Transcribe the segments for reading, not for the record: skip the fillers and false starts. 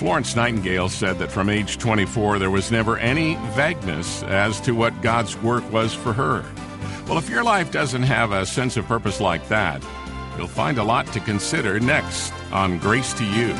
Florence Nightingale said that from age 24, there was never any vagueness as to what God's work was for her. Well, if your life doesn't have a sense of purpose like that, you'll find a lot to consider next on Grace to You.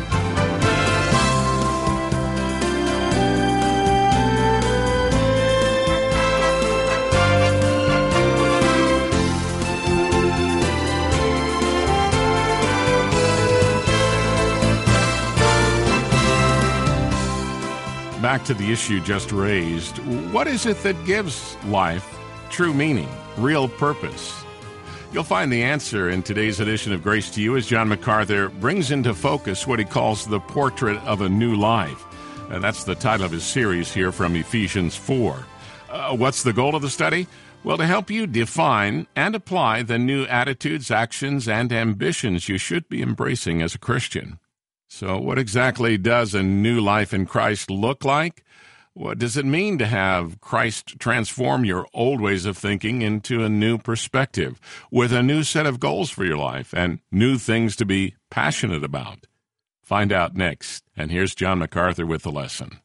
Back to the issue just raised, what is it that gives life true meaning, real purpose? You'll find the answer in today's edition of Grace to You as John MacArthur brings into focus what he calls the portrait of a new life. That's the title of his series here from Ephesians 4. What's the goal of the study? Well, to help you define and apply the new attitudes, actions, and ambitions you should be embracing as a Christian. So what exactly does a new life in Christ look like? What does it mean to have Christ transform your old ways of thinking into a new perspective, with a new set of goals for your life and new things to be passionate about? Find out next. And here's John MacArthur with the lesson.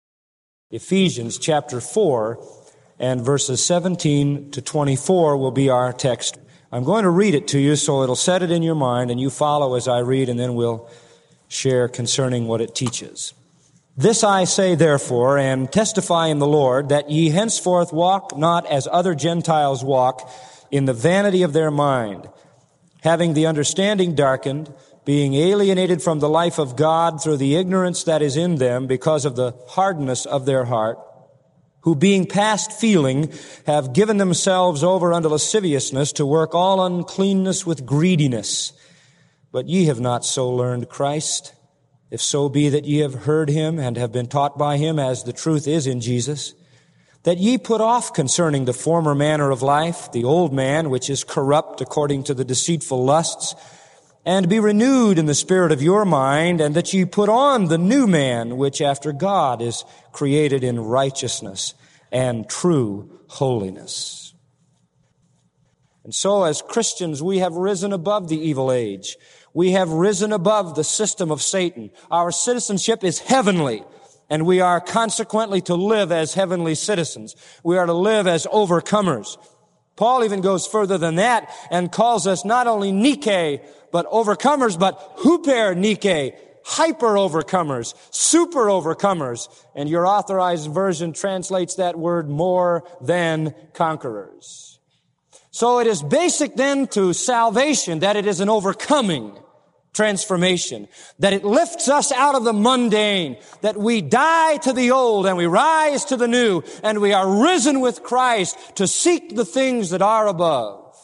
Ephesians chapter 4 and verses 17 to 24 will be our text. I'm going to read it to you so it'll set it in your mind, and you follow as I read, and then we'll share concerning what it teaches. This I say, therefore, and testify in the Lord, that ye henceforth walk not as other Gentiles walk, in the vanity of their mind, having the understanding darkened, being alienated from the life of God through the ignorance that is in them because of the hardness of their heart, who being past feeling have given themselves over unto lasciviousness to work all uncleanness with greediness. But ye have not so learned Christ, if so be that ye have heard him and have been taught by him, as the truth is in Jesus, that ye put off concerning the former manner of life, the old man, which is corrupt according to the deceitful lusts, and be renewed in the spirit of your mind, and that ye put on the new man, which after God is created in righteousness and true holiness. And so as Christians, we have risen above the evil age. We have risen above the system of Satan. Our citizenship is heavenly, and we are consequently to live as heavenly citizens. We are to live as overcomers. Paul even goes further than that and calls us not only Nike, but overcomers, but huper Nike, hyper overcomers, super overcomers. And your Authorized Version translates that word more than conquerors. So it is basic then to salvation that it is an overcoming transformation, that it lifts us out of the mundane, that we die to the old and we rise to the new, and we are risen with Christ to seek the things that are above.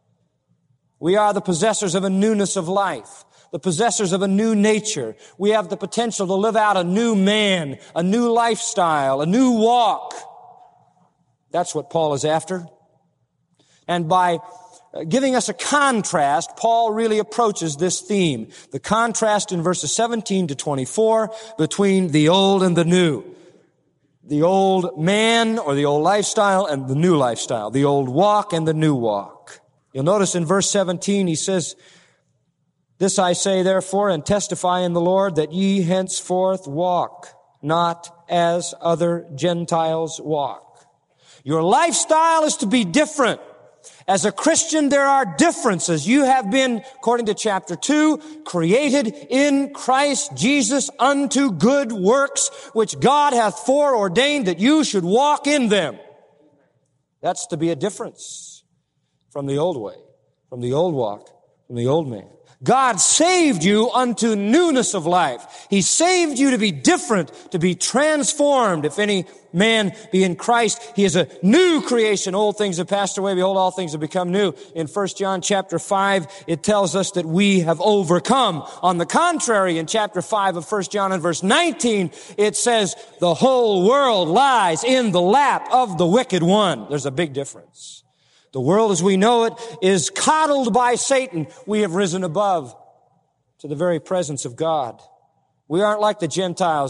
We are the possessors of a newness of life, the possessors of a new nature. We have the potential to live out a new man, a new lifestyle, a new walk. That's what Paul is after. And by giving us a contrast, Paul really approaches this theme. The contrast in verses 17 to 24 between the old and the new. The old man or the old lifestyle and the new lifestyle. The old walk and the new walk. You'll notice in verse 17 he says, This I say therefore and testify in the Lord, that ye henceforth walk not as other Gentiles walk. Your lifestyle is to be different. As a Christian, there are differences. You have been, according to chapter 2, created in Christ Jesus unto good works, which God hath foreordained that you should walk in them. That's to be a difference from the old way, from the old walk, from the old man. God saved you unto newness of life. He saved you to be different, to be transformed. If any man be in Christ, he is a new creation. Old things have passed away. Behold, all things have become new. In 1 John chapter 5, it tells us that we have overcome. On the contrary, in chapter 5 of 1 John and verse 19, it says, the whole world lies in the lap of the wicked one. There's a big difference. The world as we know it is coddled by Satan. We have risen above to the very presence of God. We aren't like the Gentiles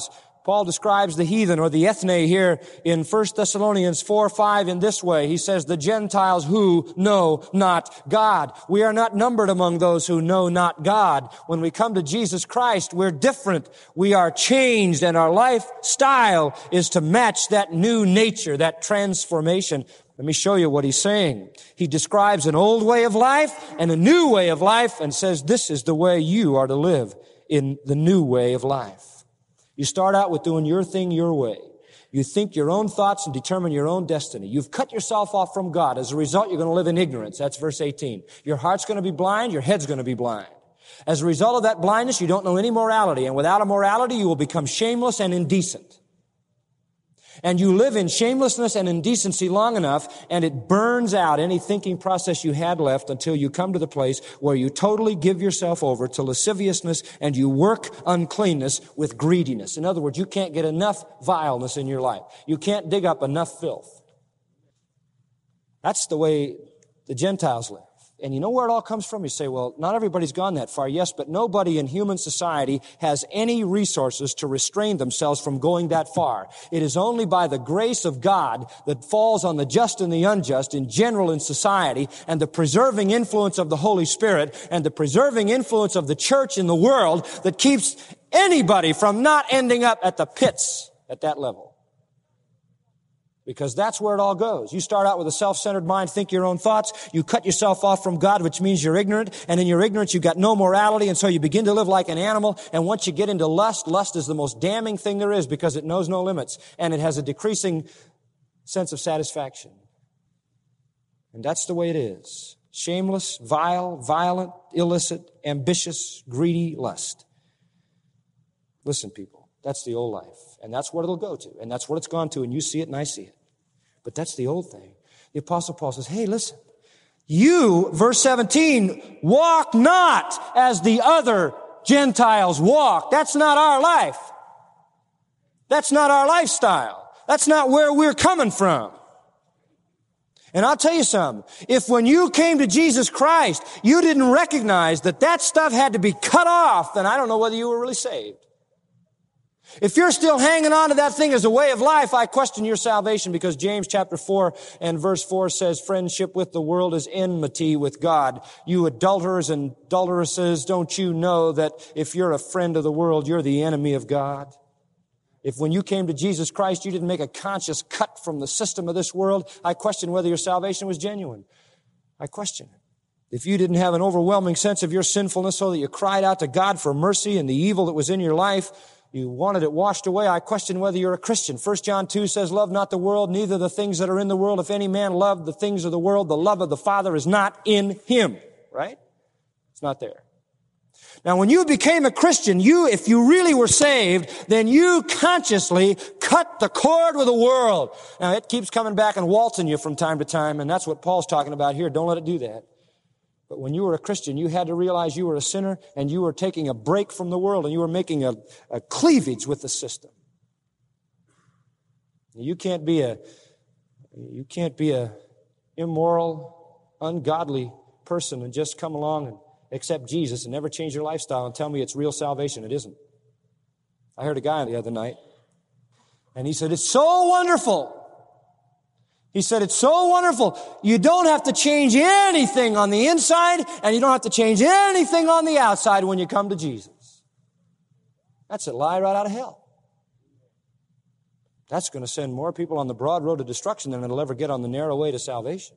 Paul describes the heathen or the ethne here in 1 Thessalonians 4:5 in this way. He says, the Gentiles who know not God. We are not numbered among those who know not God. When we come to Jesus Christ, we're different. We are changed, and our lifestyle is to match that new nature, that transformation. Let me show you what he's saying. He describes an old way of life and a new way of life and says this is the way you are to live in the new way of life. You start out with doing your thing your way. You think your own thoughts and determine your own destiny. You've cut yourself off from God. As a result, you're going to live in ignorance. That's verse 18. Your heart's going to be blind. Your head's going to be blind. As a result of that blindness, you don't know any morality. And without a morality, you will become shameless and indecent. And you live in shamelessness and indecency long enough, and it burns out any thinking process you had left until you come to the place where you totally give yourself over to lasciviousness and you work uncleanness with greediness. In other words, you can't get enough vileness in your life. You can't dig up enough filth. That's the way the Gentiles live. And you know where it all comes from? You say, well, not everybody's gone that far. Yes, but nobody in human society has any resources to restrain themselves from going that far. It is only by the grace of God that falls on the just and the unjust in general in society, and the preserving influence of the Holy Spirit and the preserving influence of the church in the world that keeps anybody from not ending up at the pits at that level. Because that's where it all goes. You start out with a self-centered mind, think your own thoughts. You cut yourself off from God, which means you're ignorant. And in your ignorance, you've got no morality. And so you begin to live like an animal. And once you get into lust, lust is the most damning thing there is because it knows no limits. And it has a decreasing sense of satisfaction. And that's the way it is. Shameless, vile, violent, illicit, ambitious, greedy lust. Listen, people. That's the old life. And that's what it'll go to. And that's what it's gone to. And you see it and I see it. But that's the old thing. The Apostle Paul says, hey, listen. You, verse 17, walk not as the other Gentiles walk. That's not our life. That's not our lifestyle. That's not where we're coming from. And I'll tell you something. If when you came to Jesus Christ, you didn't recognize that that stuff had to be cut off, then I don't know whether you were really saved. If you're still hanging on to that thing as a way of life, I question your salvation, because James chapter 4 and verse 4 says, friendship with the world is enmity with God. You adulterers and adulteresses, don't you know that if you're a friend of the world, you're the enemy of God? If when you came to Jesus Christ, you didn't make a conscious cut from the system of this world, I question whether your salvation was genuine. I question it. If you didn't have an overwhelming sense of your sinfulness so that you cried out to God for mercy and the evil that was in your life, you wanted it washed away, I question whether you're a Christian. 1 John 2 says, love not the world, neither the things that are in the world. If any man love the things of the world, the love of the Father is not in him. Right? It's not there. Now, when you became a Christian, if you really were saved, then you consciously cut the cord with the world. Now, it keeps coming back and waltzing you from time to time, and that's what Paul's talking about here. Don't let it do that. But when you were a Christian, you had to realize you were a sinner and you were taking a break from the world and you were making a cleavage with the system. You can't be a immoral, ungodly person and just come along and accept Jesus and never change your lifestyle and tell me it's real salvation. It isn't. I heard a guy the other night and he said, it's so wonderful. He said, it's so wonderful. You don't have to change anything on the inside, and you don't have to change anything on the outside when you come to Jesus. That's a lie right out of hell. That's going to send more people on the broad road to destruction than it'll ever get on the narrow way to salvation.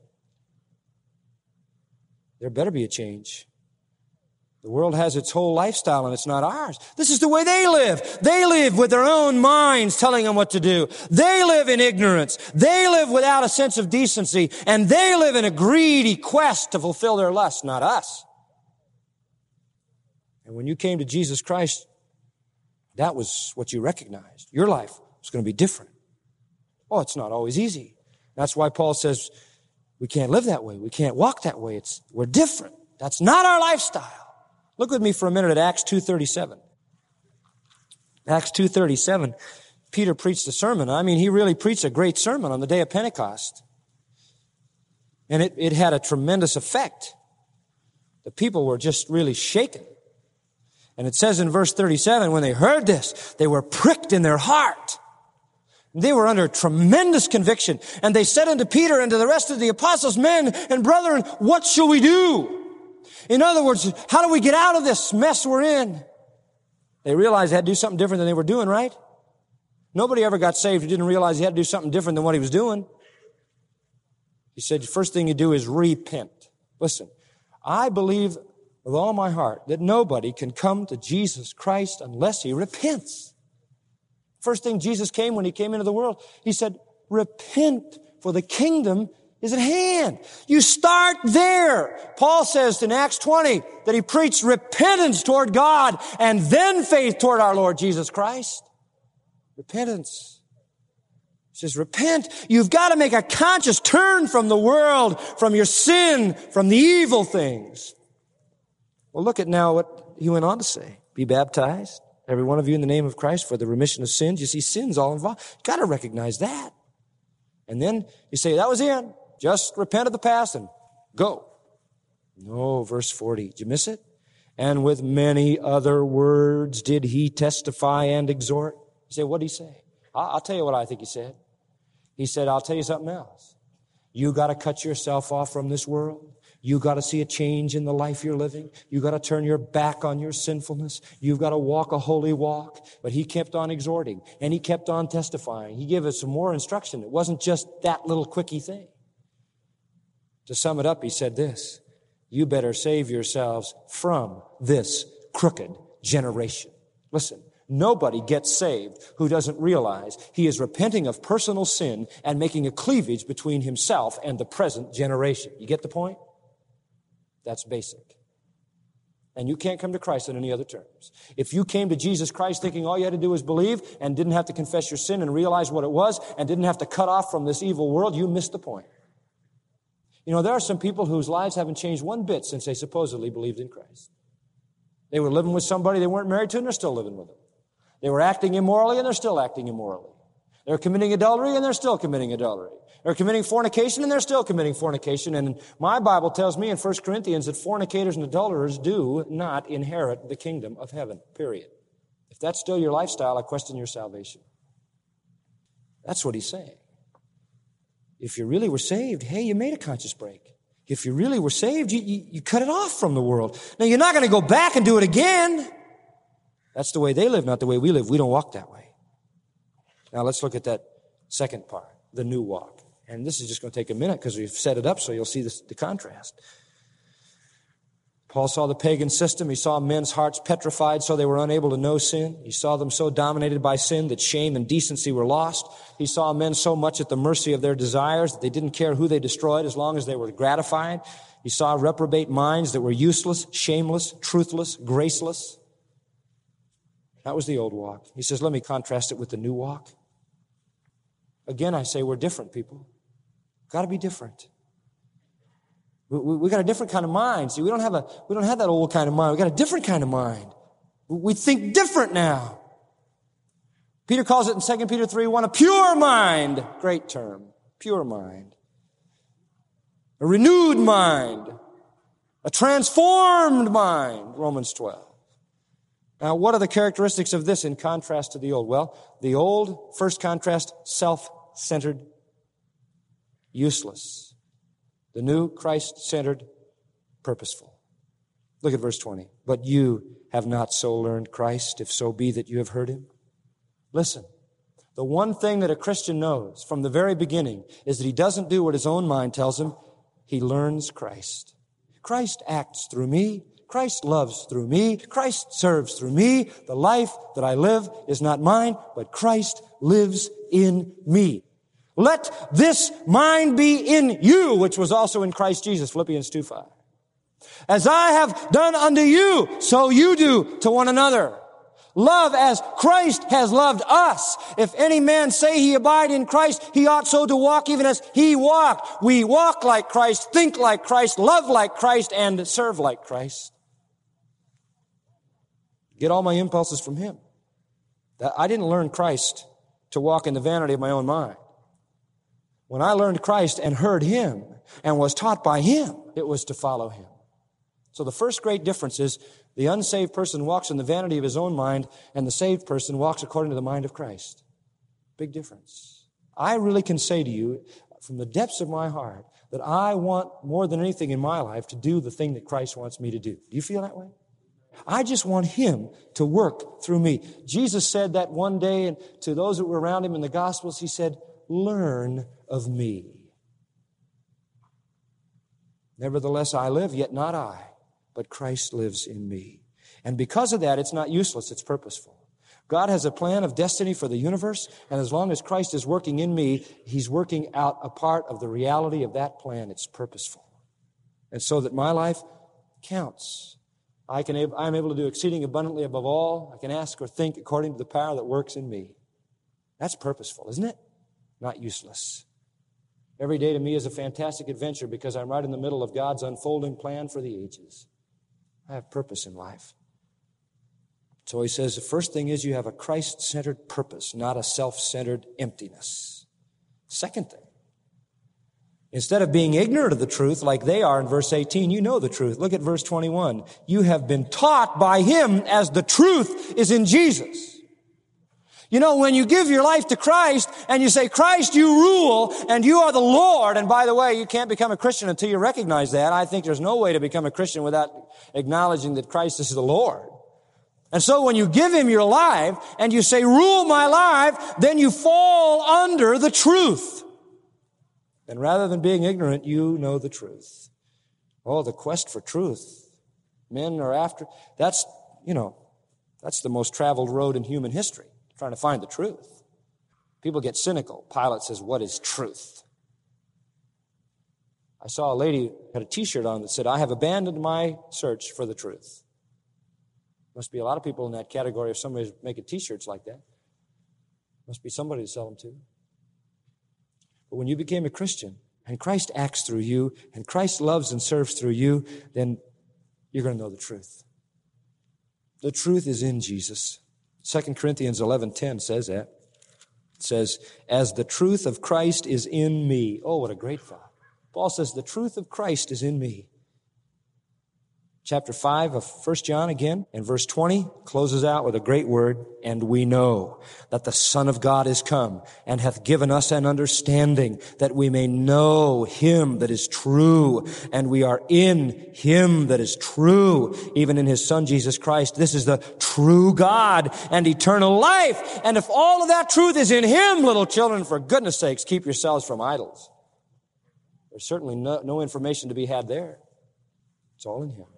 There better be a change. The world has its whole lifestyle and it's not ours. This is the way they live. They live with their own minds telling them what to do. They live in ignorance. They live without a sense of decency. And they live in a greedy quest to fulfill their lusts, not us. And when you came to Jesus Christ, that was what you recognized. Your life was going to be different. Oh, it's not always easy. That's why Paul says we can't live that way. We can't walk that way. We're different. That's not our lifestyle. Look with me for a minute at Acts 2:37. Acts 2:37, Peter preached a sermon. I mean, he really preached a great sermon on the day of Pentecost. And it had a tremendous effect. The people were just really shaken. And it says in verse 37, when they heard this, they were pricked in their heart. They were under tremendous conviction. And they said unto Peter and to the rest of the apostles, men and brethren, what shall we do? In other words, how do we get out of this mess we're in? They realized they had to do something different than they were doing, right? Nobody ever got saved who didn't realize he had to do something different than what he was doing. He said, the first thing you do is repent. Listen, I believe with all my heart that nobody can come to Jesus Christ unless he repents. First thing Jesus came when he came into the world, he said, repent, for the kingdom is at hand. You start there. Paul says in Acts 20 that he preached repentance toward God and then faith toward our Lord Jesus Christ. Repentance. He says, repent. You've got to make a conscious turn from the world, from your sin, from the evil things. Well, look at now what he went on to say. Be baptized, every one of you, in the name of Christ for the remission of sins. You see, sin's all involved. You've got to recognize that. And then you say, that was the end. Just repent of the past and go. No, verse 40. Did you miss it? And with many other words did he testify and exhort. You say, what did he say? I'll tell you what I think he said. He said, I'll tell you something else. You got to cut yourself off from this world. You got to see a change in the life you're living. You got to turn your back on your sinfulness. You've got to walk a holy walk. But he kept on exhorting and he kept on testifying. He gave us some more instruction. It wasn't just that little quickie thing. To sum it up, he said this, you better save yourselves from this crooked generation. Listen, nobody gets saved who doesn't realize he is repenting of personal sin and making a cleavage between himself and the present generation. You get the point? That's basic. And you can't come to Christ on any other terms. If you came to Jesus Christ thinking all you had to do was believe and didn't have to confess your sin and realize what it was and didn't have to cut off from this evil world, you missed the point. You know, there are some people whose lives haven't changed one bit since they supposedly believed in Christ. They were living with somebody they weren't married to and they're still living with them. They were acting immorally and they're still acting immorally. They're committing adultery and they're still committing adultery. They're committing fornication and they're still committing fornication. And my Bible tells me in 1 Corinthians that fornicators and adulterers do not inherit the kingdom of heaven, period. If that's still your lifestyle, I question your salvation. That's what he's saying. If you really were saved, hey, you made a conscious break. If you really were saved, you cut it off from the world. Now, you're not going to go back and do it again. That's the way they live, not the way we live. We don't walk that way. Now, let's look at that second part, the new walk. And this is just going to take a minute because we've set it up so you'll see the contrast. Paul saw the pagan system. He saw men's hearts petrified so they were unable to know sin. He saw them so dominated by sin that shame and decency were lost. He saw men so much at the mercy of their desires that they didn't care who they destroyed as long as they were gratified. He saw reprobate minds that were useless, shameless, truthless, graceless. That was the old walk. He says, let me contrast it with the new walk. Again, I say we're different, people. Got to be different. We got a different kind of mind. See, we don't have that old kind of mind. We got a different kind of mind. We think different now. Peter calls it in 2 Peter 3:1 a pure mind. Great term. Pure mind. A renewed mind. A transformed mind. Romans 12. Now, what are the characteristics of this in contrast to the old? Well, the old, first contrast, self-centered, useless. The new, Christ-centered, purposeful. Look at verse 20. But you have not so learned Christ, if so be that you have heard him. Listen, the one thing that a Christian knows from the very beginning is that he doesn't do what his own mind tells him. He learns Christ. Christ acts through me. Christ loves through me. Christ serves through me. The life that I live is not mine, but Christ lives in me. Let this mind be in you, which was also in Christ Jesus, Philippians 2:5. As I have done unto you, so you do to one another. Love as Christ has loved us. If any man say he abide in Christ, he ought so to walk even as he walked. We walk like Christ, think like Christ, love like Christ, and serve like Christ. Get all my impulses from him. I didn't learn Christ to walk in the vanity of my own mind. When I learned Christ and heard him and was taught by him, it was to follow him. So the first great difference is the unsaved person walks in the vanity of his own mind, and the saved person walks according to the mind of Christ. Big difference. I really can say to you, from the depths of my heart, that I want more than anything in my life to do the thing that Christ wants me to do. Do you feel that way? I just want Him to work through me. Jesus said that one day, and to those that were around Him in the Gospels, He said, "Learn of me. Nevertheless, I live, yet not I, but Christ lives in me." And because of that, it's not useless, it's purposeful. God has a plan of destiny for the universe, and as long as Christ is working in me, He's working out a part of the reality of that plan. It's purposeful. And so that my life counts. I'm able to do exceeding abundantly above all I can ask or think according to the power that works in me. That's purposeful, isn't it? Not useless. Every day to me is a fantastic adventure because I'm right in the middle of God's unfolding plan for the ages. I have purpose in life. So he says the first thing is you have a Christ-centered purpose, not a self-centered emptiness. Second thing, instead of being ignorant of the truth like they are in verse 18, you know the truth. Look at verse 21. You have been taught by Him as the truth is in Jesus. You know, when you give your life to Christ and you say, "Christ, you rule and you are the Lord," and by the way, you can't become a Christian until you recognize that. I think there's no way to become a Christian without acknowledging that Christ is the Lord. And so when you give Him your life and you say, "Rule my life," then you fall under the truth. And rather than being ignorant, you know the truth. Oh, the quest for truth. Men are after, that's the most traveled road in human history, trying to find the truth. People get cynical. Pilate says, "What is truth?" I saw a lady had a t-shirt on that said, "I have abandoned my search for the truth." Must be a lot of people in that category if somebody's making t-shirts like that. Must be somebody to sell them to. But when you became a Christian and Christ acts through you and Christ loves and serves through you, then you're going to know the truth. The truth is in Jesus. 2 Corinthians 11:10 says that. It says, "As the truth of Christ is in me." Oh, what a great thought. Paul says, the truth of Christ is in me. Chapter 5 of 1 John again, and verse 20 closes out with a great word, "And we know that the Son of God is come, and hath given us an understanding, that we may know Him that is true, and we are in Him that is true, even in His Son Jesus Christ. This is the true God and eternal life." And if all of that truth is in Him, little children, for goodness sakes, keep yourselves from idols. There's certainly no information to be had there. It's all in Him.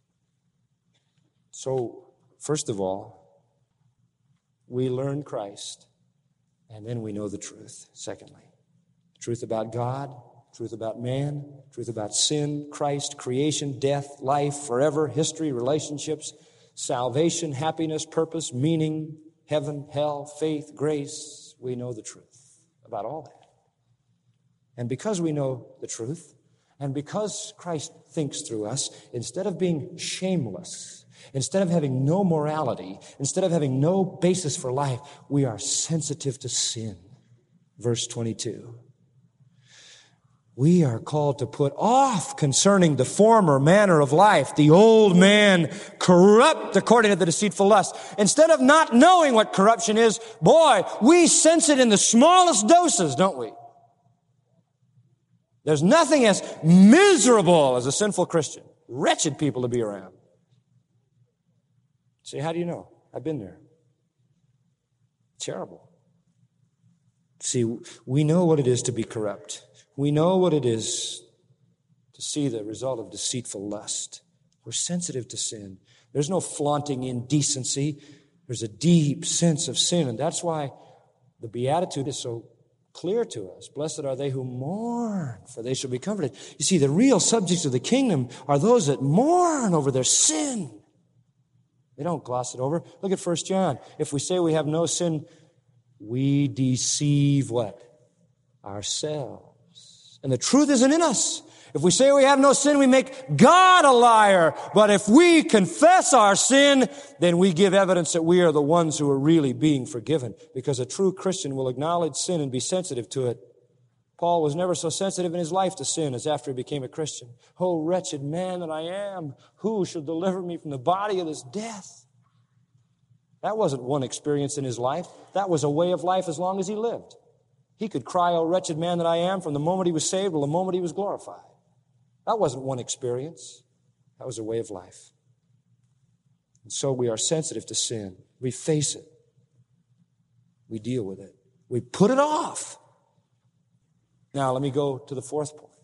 So, first of all, we learn Christ, and then we know the truth. Secondly, truth about God, truth about man, truth about sin, Christ, creation, death, life, forever, history, relationships, salvation, happiness, purpose, meaning, heaven, hell, faith, grace. We know the truth about all that. And because we know the truth, and because Christ thinks through us, instead of being shameless, instead of having no morality, instead of having no basis for life, we are sensitive to sin. Verse 22. We are called to put off concerning the former manner of life, the old man corrupt according to the deceitful lust. Instead of not knowing what corruption is, boy, we sense it in the smallest doses, don't we? There's nothing as miserable as a sinful Christian. Wretched people to be around. Say, how do you know? I've been there. Terrible. See, we know what it is to be corrupt. We know what it is to see the result of deceitful lust. We're sensitive to sin. There's no flaunting indecency. There's a deep sense of sin, and that's why the Beatitude is so clear to us. Blessed are they who mourn, for they shall be comforted. You see, the real subjects of the kingdom are those that mourn over their sin. They don't gloss it over. Look at 1 John. If we say we have no sin, we deceive what? Ourselves. And the truth isn't in us. If we say we have no sin, we make God a liar. But if we confess our sin, then we give evidence that we are the ones who are really being forgiven. Because a true Christian will acknowledge sin and be sensitive to it Paul was never so sensitive in his life to sin as after he became a Christian. Oh, wretched man that I am, who shall deliver me from the body of this death? That wasn't one experience in his life. That was a way of life as long as he lived. He could cry, oh, wretched man that I am, from the moment he was saved till the moment he was glorified. That wasn't one experience. That was a way of life. And so we are sensitive to sin. We face it. We deal with it. We put it off. Now, let me go to the fourth point.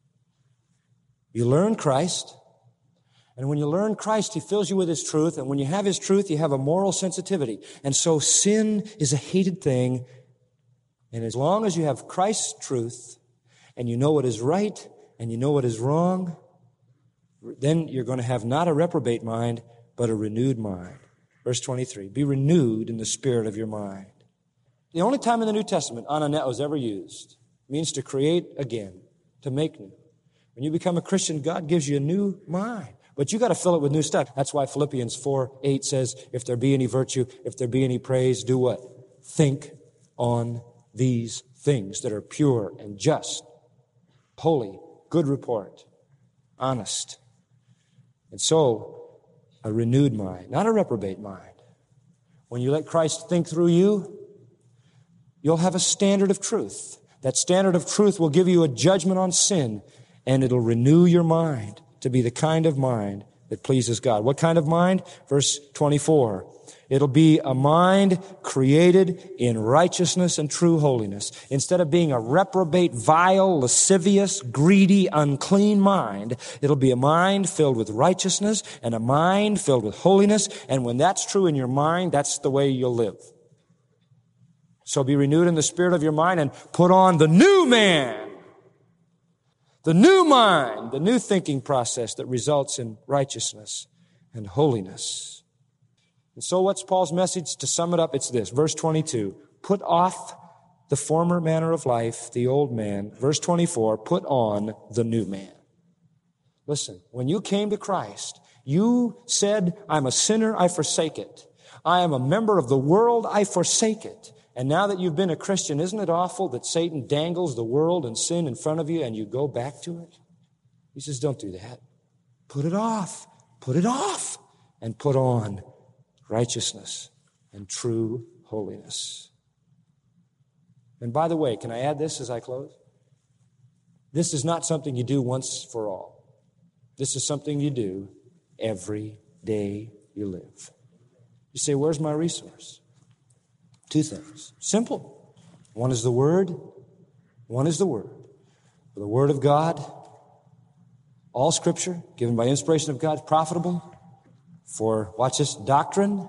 You learn Christ, and when you learn Christ, He fills you with His truth, and when you have His truth, you have a moral sensitivity. And so sin is a hated thing, and as long as you have Christ's truth, and you know what is right, and you know what is wrong, then you're going to have not a reprobate mind, but a renewed mind. Verse 23, be renewed in the spirit of your mind. The only time in the New Testament ananet was ever used means to create again, to make new. When you become a Christian, God gives you a new mind. But you got to fill it with new stuff. That's why Philippians 4:8 says, if there be any virtue, if there be any praise, do what? Think on these things that are pure and just, holy, good report, honest. And so, a renewed mind, not a reprobate mind. When you let Christ think through you, you'll have a standard of truth. That standard of truth will give you a judgment on sin, and it'll renew your mind to be the kind of mind that pleases God. What kind of mind? Verse 24. It'll be a mind created in righteousness and true holiness. Instead of being a reprobate, vile, lascivious, greedy, unclean mind, it'll be a mind filled with righteousness and a mind filled with holiness. And when that's true in your mind, that's the way you'll live. So be renewed in the spirit of your mind and put on the new man. The new mind, the new thinking process that results in righteousness and holiness. And so what's Paul's message? To sum it up, it's this. Verse 22, put off the former manner of life, the old man. Verse 24, put on the new man. Listen, when you came to Christ, you said, I'm a sinner, I forsake it. I am a member of the world, I forsake it. And now that you've been a Christian, isn't it awful that Satan dangles the world and sin in front of you and you go back to it? He says, don't do that. Put it off, and put on righteousness and true holiness. And by the way, can I add this as I close? This is not something you do once for all. This is something you do every day you live. You say, where's my resource? Two things. Simple. One is the Word. One is the Word. The Word of God, all Scripture, given by inspiration of God, is profitable for, watch this, doctrine,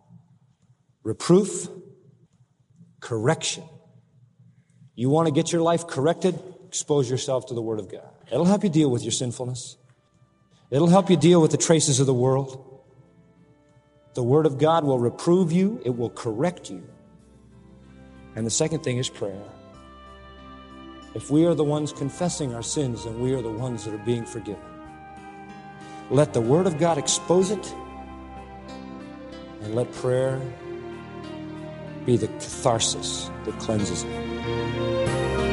reproof, correction. You want to get your life corrected? Expose yourself to the Word of God. It'll help you deal with your sinfulness. It'll help you deal with the traces of the world. The Word of God will reprove you. It will correct you. And the second thing is prayer. If we are the ones confessing our sins, then we are the ones that are being forgiven. Let the Word of God expose it, and let prayer be the catharsis that cleanses it.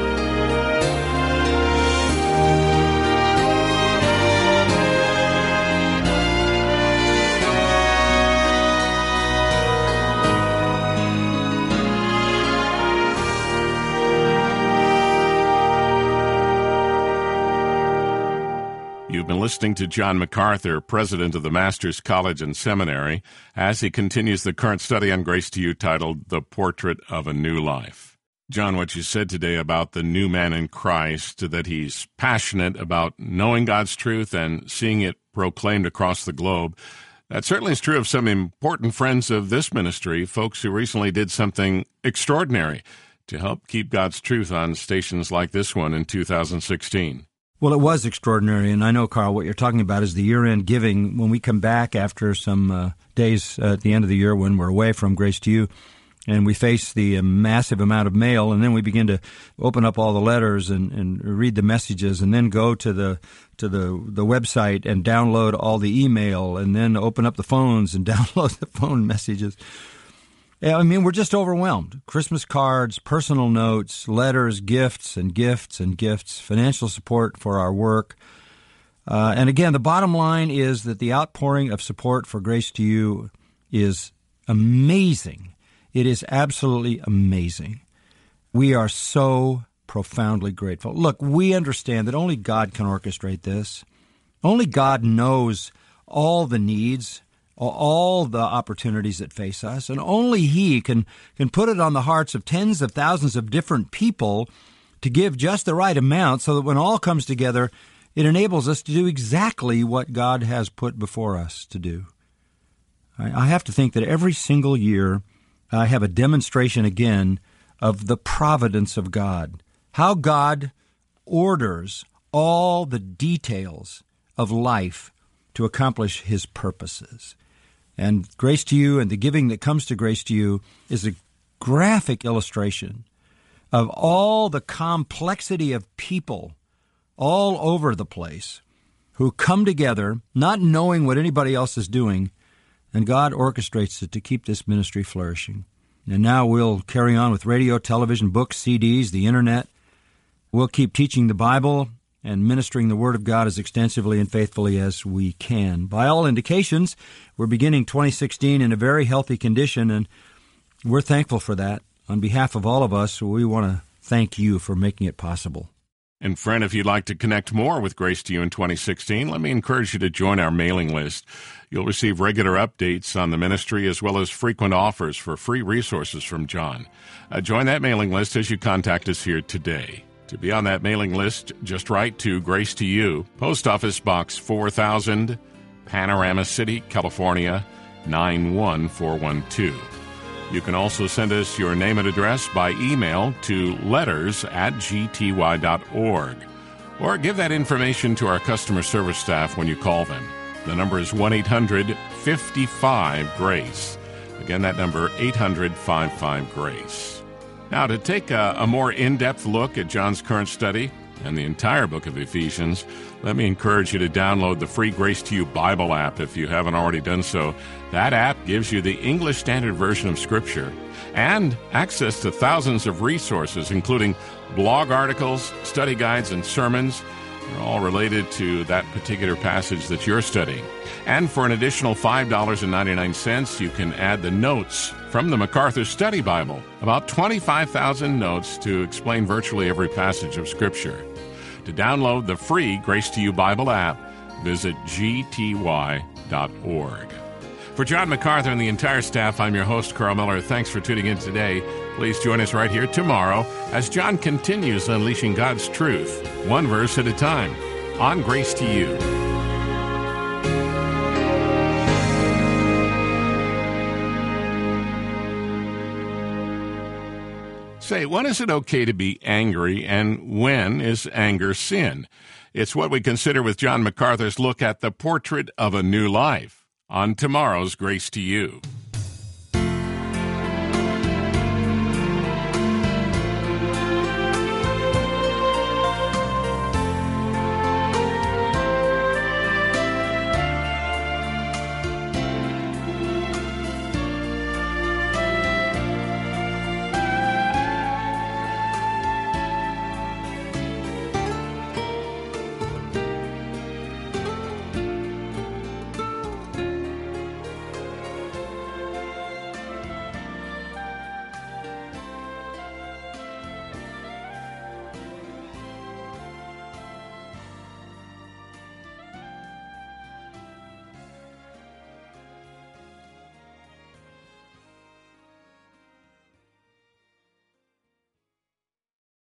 You've been listening to John MacArthur, president of the Masters College and Seminary, as he continues the current study on Grace to You titled The Portrait of a New Life. John, what you said today about the new man in Christ, that he's passionate about knowing God's truth and seeing it proclaimed across the globe, that certainly is true of some important friends of this ministry, folks who recently did something extraordinary to help keep God's truth on stations like this one in 2016. Well, it was extraordinary, and I know, Carl, what you're talking about is the year-end giving. When we come back after some days at the end of the year when we're away from Grace to You, and we face the massive amount of mail, and then we begin to open up all the letters and read the messages, and then go to the website and download all the email, and then open up the phones and download the phone messages. I mean, we're just overwhelmed. Christmas cards, personal notes, letters, gifts and gifts and gifts, financial support for our work. And again, the bottom line is that the outpouring of support for Grace to You is amazing. It is absolutely amazing. We are so profoundly grateful. Look, we understand that only God can orchestrate this. Only God knows all the needs, all the opportunities that face us, and only He can put it on the hearts of tens of thousands of different people to give just the right amount so that when all comes together, it enables us to do exactly what God has put before us to do. I have to think that every single year I have a demonstration again of the providence of God, how God orders all the details of life to accomplish His purposes. And Grace to You and the giving that comes to Grace to You is a graphic illustration of all the complexity of people all over the place who come together, not knowing what anybody else is doing, and God orchestrates it to keep this ministry flourishing. And now we'll carry on with radio, television, books, CDs, the Internet. We'll keep teaching the Bible and ministering the Word of God as extensively and faithfully as we can. By all indications, we're beginning 2016 in a very healthy condition, and we're thankful for that. On behalf of all of us, we want to thank you for making it possible. And friend, if you'd like to connect more with Grace to You in 2016, let me encourage you to join our mailing list. You'll receive regular updates on the ministry as well as frequent offers for free resources from John. Join that mailing list as you contact us here today. To be on that mailing list, just write to Grace to You, Post Office Box 4000, Panorama City, California, 91412. You can also send us your name and address by email to letters@gty.org, or give that information to our customer service staff when you call them. The number is 1-800-55-GRACE. Again, that number, 800-55-GRACE. Now, to take a more in-depth look at John's current study and the entire book of Ephesians, let me encourage you to download the free Grace to You Bible app if you haven't already done so. That app gives you the English Standard Version of Scripture and access to thousands of resources, including blog articles, study guides, and sermons. They're all related to that particular passage that you're studying. And for an additional $5.99, you can add the notes from the MacArthur Study Bible, about 25,000 notes to explain virtually every passage of Scripture. To download the free Grace to You Bible app, visit gty.org. For John MacArthur and the entire staff, I'm your host, Carl Miller. Thanks for tuning in today. Please join us right here tomorrow as John continues unleashing God's truth, one verse at a time, on Grace to You. Say, when is it okay to be angry, and when is anger sin? It's what we consider with John MacArthur's look at the portrait of a new life on tomorrow's Grace to You.